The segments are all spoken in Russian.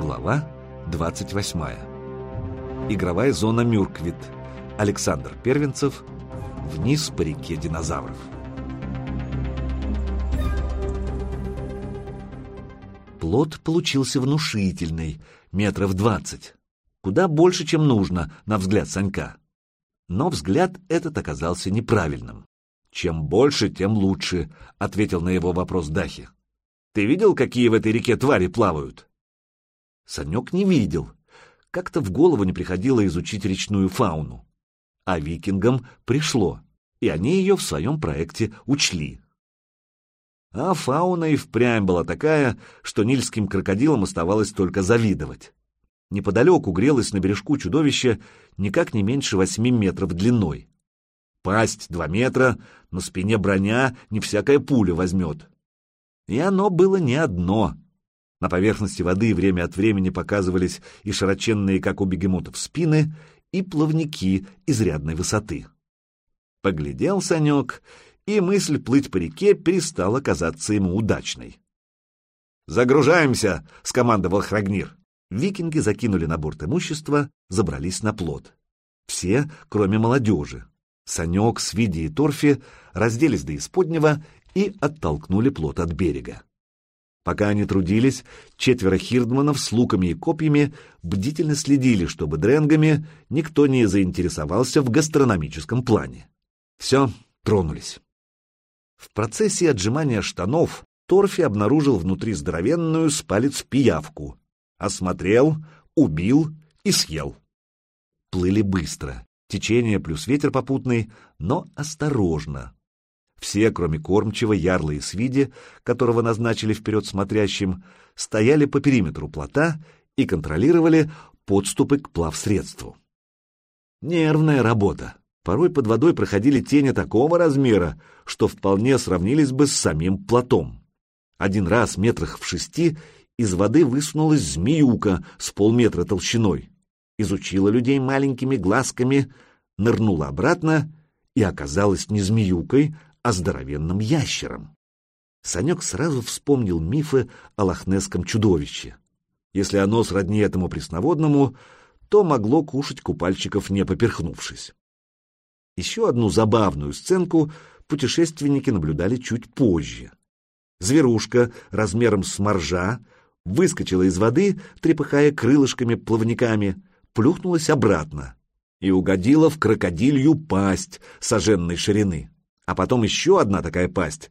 Глава 28. Игровая зона Мюрквит. Александр Первенцев. Вниз по реке динозавров. Плот получился внушительный, метров 20. Куда больше, чем нужно, на взгляд Санька. Но взгляд этот оказался неправильным. «Чем больше, тем лучше», — ответил на его вопрос Дахи. «Ты видел, какие в этой реке твари плавают?» Санек не видел. Как-то в голову не приходило изучить речную фауну. А викингам пришло, и они ее в своем проекте учли. А фауна и впрямь была такая, что нильским крокодилам оставалось только завидовать. Неподалеку грелось на бережку чудовище никак не меньше 8 метров длиной. Пасть 2 метра, на спине броня, не всякая пуля возьмет. И оно было не одно. На поверхности воды время от времени показывались и широченные, как у бегемотов, спины, и плавники изрядной высоты. Поглядел Санек, и мысль плыть по реке перестала казаться ему удачной. «Загружаемся!» — скомандовал Храгнир. Викинги закинули на борт имущество, забрались на плот. Все, кроме молодежи. Санек, Свиди и Торфи разделись до исподнего и оттолкнули плот от берега. Пока они трудились, 4 хирдманов с луками и копьями бдительно следили, чтобы дренгами никто не заинтересовался в гастрономическом плане. Все, тронулись. В процессе отжимания штанов Торфи обнаружил внутри здоровенную с палец пиявку. Осмотрел, убил и съел. Плыли быстро, течение плюс ветер попутный, но осторожно. Все, кроме кормчего, ярла и Свиди, которого назначили вперед смотрящим, стояли по периметру плота и контролировали подступы к плавсредству. Нервная работа. Порой под водой проходили тени такого размера, что вполне сравнились бы с самим плотом. Один раз метрах в 6 из воды высунулась змеюка с полметра толщиной, изучила людей маленькими глазками, нырнула обратно и оказалась не змеюкой, а здоровенным ящером. Санек сразу вспомнил мифы о лохнесском чудовище. Если оно сродни этому пресноводному, то могло кушать купальщиков, не поперхнувшись. Еще одну забавную сценку путешественники наблюдали чуть позже. Зверушка размером с моржа выскочила из воды, трепыхая крылышками-плавниками, плюхнулась обратно и угодила в крокодилью пасть саженной ширины. А потом еще одна такая пасть,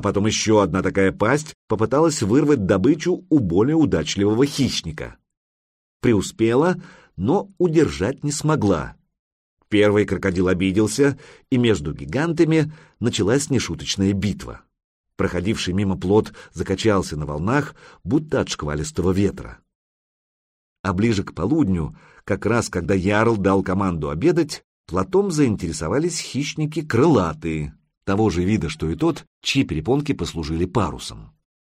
попыталась вырвать добычу у более удачливого хищника. Преуспела, но удержать не смогла. Первый крокодил обиделся, и между гигантами началась нешуточная битва. Проходивший мимо плот закачался на волнах, будто от шквалистого ветра. А ближе к полудню, как раз когда ярл дал команду обедать, плотом заинтересовались хищники крылатые, того же вида, что и тот, чьи перепонки послужили парусом.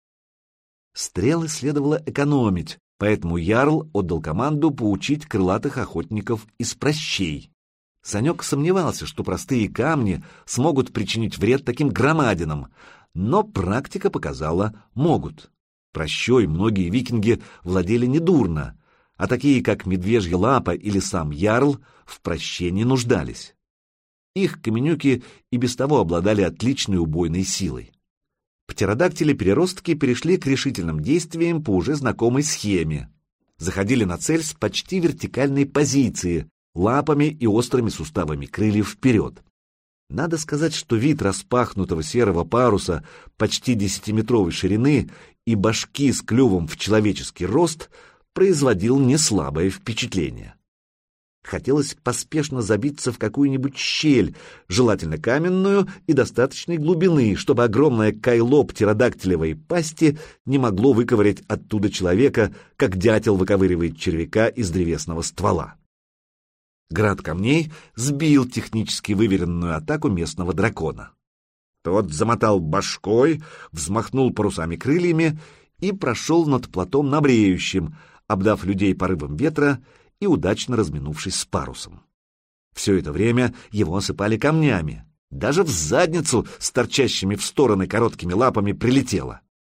Стрелы следовало экономить, поэтому ярл отдал команду поучить крылатых охотников из пращей. Санек сомневался, что простые камни смогут причинить вред таким громадинам, но практика показала — могут. Пращой многие викинги владели недурно, а такие, как медвежья лапа или сам ярл, в праще не нуждались. Их каменюки и без того обладали отличной убойной силой. Птеродактили-переростки перешли к решительным действиям по уже знакомой схеме. Заходили на цель с почти вертикальной позиции, лапами и острыми суставами крыльев вперед. Надо сказать, что вид распахнутого серого паруса почти 10-метровой ширины и башки с клювом в человеческий рост производил неслабое впечатление. Хотелось поспешно забиться в какую-нибудь щель, желательно каменную и достаточной глубины, чтобы огромное кайло птеродактилевой пасти не могло выковырять оттуда человека, как дятел выковыривает червяка из древесного ствола. Град камней сбил технически выверенную атаку местного дракона. Тот замотал башкой, взмахнул парусами крыльями и прошел над плотом на бреющем, обдав людей порывом ветра и удачно разминувшись с парусом. Все это время его осыпали камнями, даже в задницу с торчащими в стороны короткими лапами прилетело.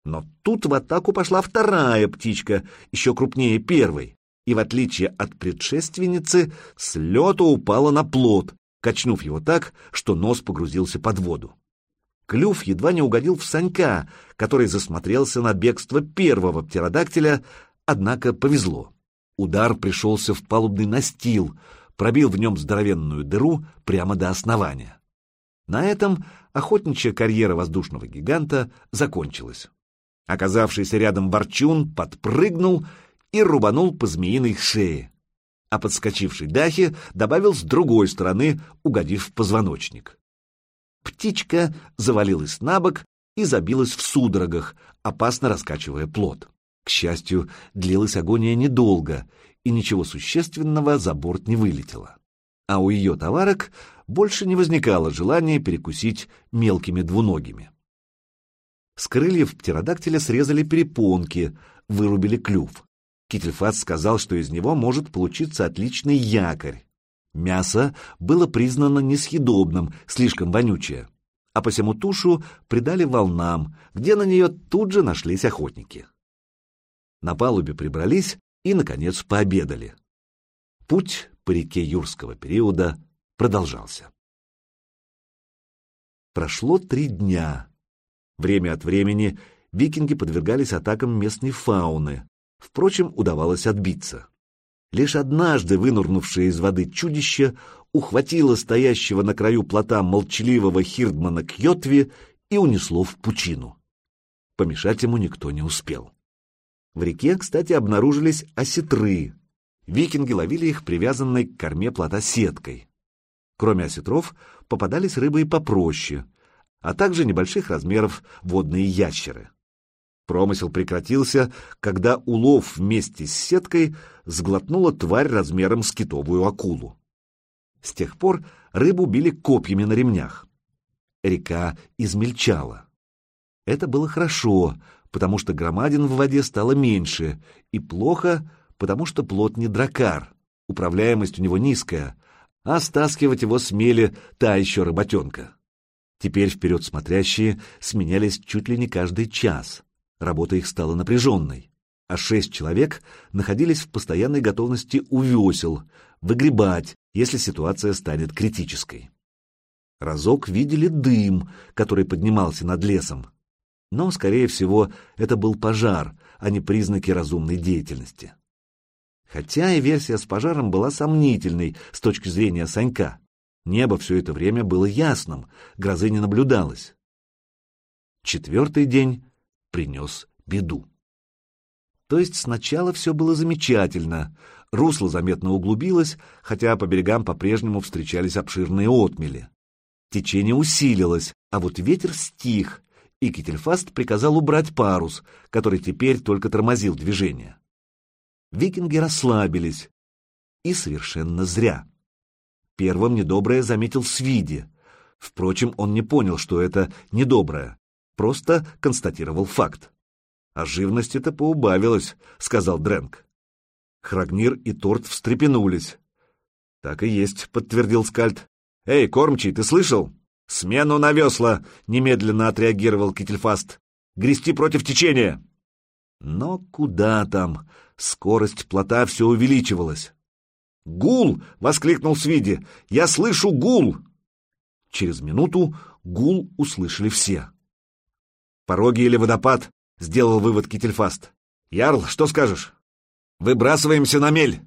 Но тут в атаку пошла вторая птичка, еще крупнее первой, и, в отличие от предшественницы, с лету упала на плот, качнув его так, что нос погрузился под воду. Клюв едва не угодил в Санька, который засмотрелся на бегство первого птеродактиля, однако повезло. Удар пришелся в палубный настил, пробил в нем здоровенную дыру прямо до основания. На этом охотничья карьера воздушного гиганта закончилась. Оказавшийся рядом ворчун подпрыгнул и рубанул по змеиной шее, а подскочивший Дахи добавил с другой стороны, угодив в позвоночник. Птичка завалилась на бок и забилась в судорогах, опасно раскачивая плот. К счастью, длилась агония недолго, и ничего существенного за борт не вылетело. А у ее товарок больше не возникало желания перекусить мелкими двуногими. С крыльев птеродактиля срезали перепонки, вырубили клюв. Кительфац сказал, что из него может получиться отличный якорь. Мясо было признано несъедобным, слишком вонючее, а посему тушу придали волнам, где на нее тут же нашлись охотники. На палубе прибрались и, наконец, пообедали. Путь по реке юрского периода продолжался. Прошло 3 дня. Время от времени викинги подвергались атакам местной фауны, впрочем, удавалось отбиться. Лишь однажды вынурнувшее из воды чудище ухватило стоящего на краю плота молчаливого хирдмана Кьотви и унесло в пучину. Помешать ему никто не успел. В реке, кстати, обнаружились осетры. Викинги ловили их привязанной к корме плота сеткой. Кроме осетров попадались рыбы и попроще, а также небольших размеров водные ящеры. Промысел прекратился, когда улов вместе с сеткой сглотнула тварь размером с китовую акулу. С тех пор рыбу били копьями на ремнях. Река измельчала. Это было хорошо, потому что громадин в воде стало меньше, и плохо, потому что плот не дракар, управляемость у него низкая, а стаскивать его смели та еще работенка. Теперь вперед смотрящие сменялись чуть ли не каждый час. Работа их стала напряженной, а 6 человек находились в постоянной готовности у весел, выгребать, если ситуация станет критической. Разок видели дым, который поднимался над лесом, но, скорее всего, это был пожар, а не признаки разумной деятельности. Хотя и версия с пожаром была сомнительной с точки зрения Санька. Небо все это время было ясным, грозы не наблюдалось. 4-й день принес беду. То есть сначала все было замечательно, русло заметно углубилось, хотя по берегам по-прежнему встречались обширные отмели. Течение усилилось, а вот ветер стих, и Кительфаст приказал убрать парус, который теперь только тормозил движение. Викинги расслабились, и совершенно зря. Первым недоброе заметил Свиди. Впрочем, он не понял, что это недоброе, просто констатировал факт. «А живности-то поубавилось», — сказал Дрэнк. Храгнир и Торт встрепенулись. «Так и есть», — подтвердил Скальд. «Эй, кормчий, ты слышал? Смену на весла!» — немедленно отреагировал Кительфаст. «Грести против течения!» Но куда там? Скорость плота все увеличивалась. «Гул!» — воскликнул Свиди. «Я слышу гул!» Через минуту гул услышали все. «Пороги или водопад?» — сделал вывод Кительфаст. «Ярл, что скажешь?» «Выбрасываемся на мель!»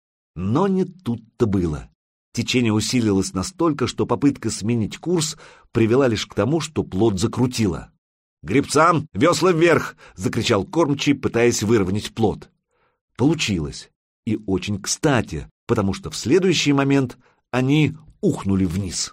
Но не тут-то было. Течение усилилось настолько, что попытка сменить курс привела лишь к тому, что плот закрутило. «Гребцам, весла вверх!» — закричал кормчий, пытаясь выровнять плот. Получилось. И очень кстати, потому что в следующий момент они ухнули вниз.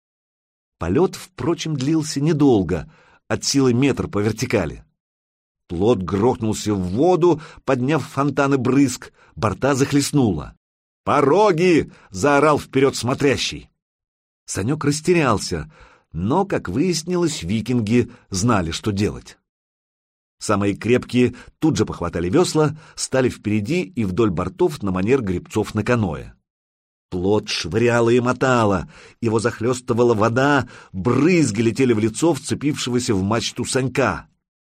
Полет, впрочем, длился недолго, от силы метр по вертикали. Плот грохнулся в воду, подняв фонтаны брызг, борта захлестнуло. «Пороги!» — заорал вперед смотрящий. Санек растерялся, но, как выяснилось, викинги знали, что делать. Самые крепкие тут же похватали весла, стали впереди и вдоль бортов на манер гребцов на каноэ. Плот швыряло и мотало, его захлестывала вода, брызги летели в лицо вцепившегося в мачту Санька.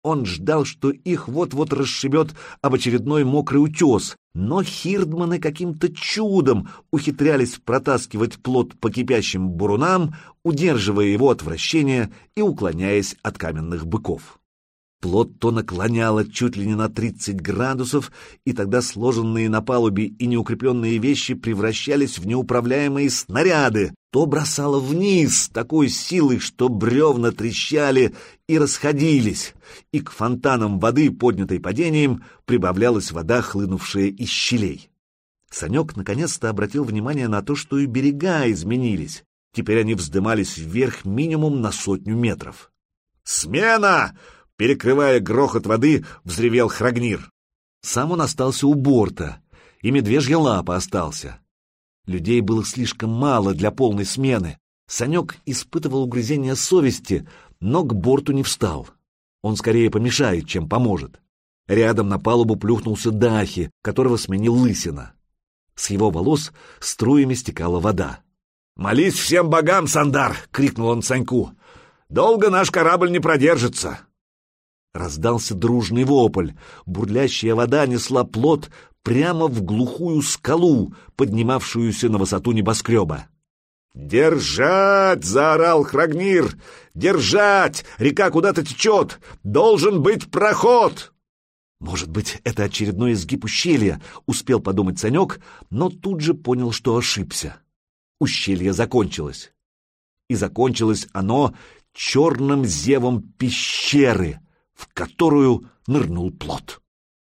Он ждал, что их вот-вот расшибет об очередной мокрый утес, но хирдманы каким-то чудом ухитрялись протаскивать плот по кипящим бурунам, удерживая его от вращения и уклоняясь от каменных быков. Плот то наклоняло чуть ли не на 30 градусов, и тогда сложенные на палубе и неукрепленные вещи превращались в неуправляемые снаряды, то бросало вниз с такой силой, что бревна трещали и расходились, и к фонтанам воды, поднятой падением, прибавлялась вода, хлынувшая из щелей. Санек наконец-то обратил внимание на то, что и берега изменились. Теперь они вздымались вверх минимум на 100 метров. «Смена!» — перекрывая грохот воды, взревел Храгнир. Сам он остался у борта, и медвежья лапа остался. Людей было слишком мало для полной смены. Санек испытывал угрызение совести, но к борту не встал. Он скорее помешает, чем поможет. Рядом на палубу плюхнулся Дахи, которого сменил Лысина. С его волос струями стекала вода. «Молись всем богам, Сандар!» — крикнул он Саньку. «Долго наш корабль не продержится!» Раздался дружный вопль. Бурлящая вода несла плот прямо в глухую скалу, поднимавшуюся на высоту небоскреба. «Держать!» — заорал Храгнир. «Держать! Река куда-то течет! Должен быть проход!» «Может быть, это очередной изгиб ущелья», — успел подумать Санек, но тут же понял, что ошибся. Ущелье закончилось. И закончилось оно черным зевом пещеры, в которую нырнул плот.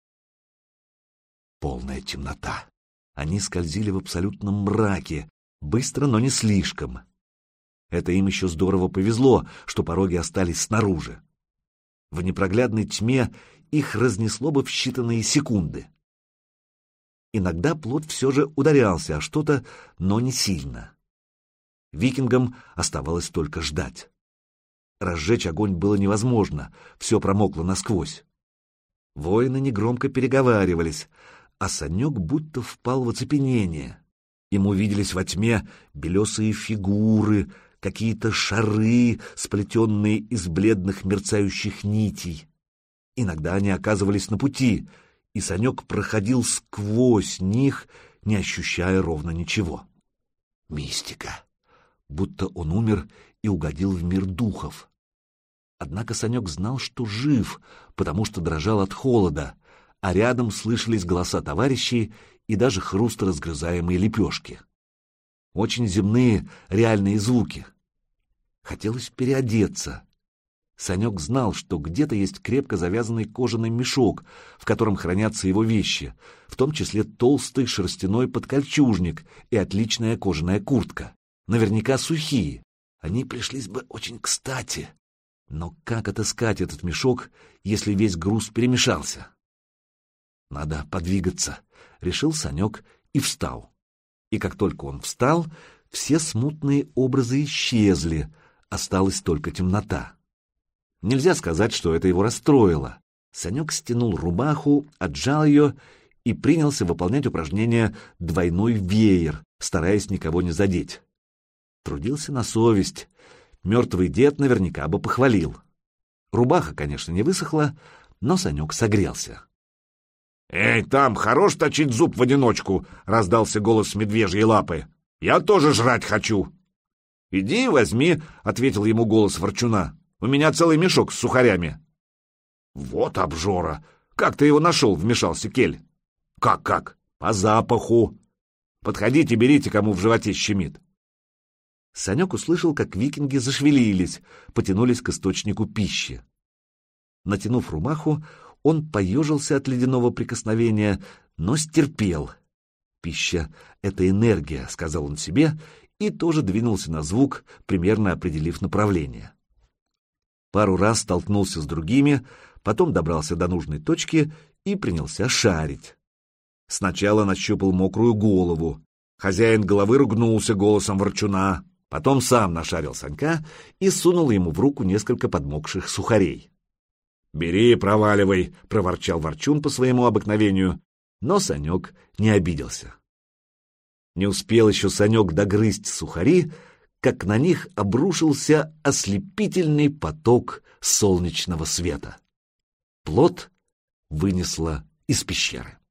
Полная темнота. Они скользили в абсолютном мраке, быстро, но не слишком. Это им еще здорово повезло, что пороги остались снаружи. В непроглядной тьме их разнесло бы в считанные секунды. Иногда плот все же ударялся о что-то, но не сильно. Викингам оставалось только ждать. Разжечь огонь было невозможно, все промокло насквозь. Воины негромко переговаривались, а Санек будто впал в оцепенение. Ему виделись во тьме белесые фигуры, какие-то шары, сплетенные из бледных мерцающих нитей. Иногда они оказывались на пути, и Санек проходил сквозь них, не ощущая ровно ничего. Мистика. Будто он умер и угодил в мир духов. Однако Санек знал, что жив, потому что дрожал от холода, а рядом слышались голоса товарищей и даже хруст разгрызаемой лепешки. Очень земные, реальные звуки. Хотелось переодеться. Санек знал, что где-то есть крепко завязанный кожаный мешок, в котором хранятся его вещи, в том числе толстый шерстяной подкольчужник и отличная кожаная куртка. Наверняка сухие. Они пришлись бы очень кстати. Но как отыскать этот мешок, если весь груз перемешался? Надо подвигаться, решил Санек и встал. И как только он встал, все смутные образы исчезли, осталась только темнота. Нельзя сказать, что это его расстроило. Санек стянул рубаху, отжал ее и принялся выполнять упражнение «двойной веер», стараясь никого не задеть. Трудился на совесть. Мертвый дед наверняка бы похвалил. Рубаха, конечно, не высохла, но Санек согрелся. «Эй, там, хорош точить зуб в одиночку!» — раздался голос медвежьей лапы. «Я тоже жрать хочу!» «Иди, возьми!» — ответил ему голос ворчуна. «У меня целый мешок с сухарями!» «Вот обжора! Как ты его нашел?» — вмешался Кель. «Как? По запаху!» «Подходите, берите, кому в животе щемит!» Санек услышал, как викинги зашевелились, потянулись к источнику пищи. Натянув рубаху, он поежился от ледяного прикосновения, но стерпел. «Пища — это энергия», — сказал он себе, и тоже двинулся на звук, примерно определив направление. Пару раз столкнулся с другими, потом добрался до нужной точки и принялся шарить. Сначала нащупал мокрую голову. Хозяин головы ругнулся голосом ворчуна. Потом сам нашарил Санька и сунул ему в руку несколько подмокших сухарей. «Бери, проваливай», — проворчал ворчун по своему обыкновению, но Санек не обиделся. Не успел еще Санек догрызть сухари, как на них обрушился ослепительный поток солнечного света. плод вынесла из пещеры.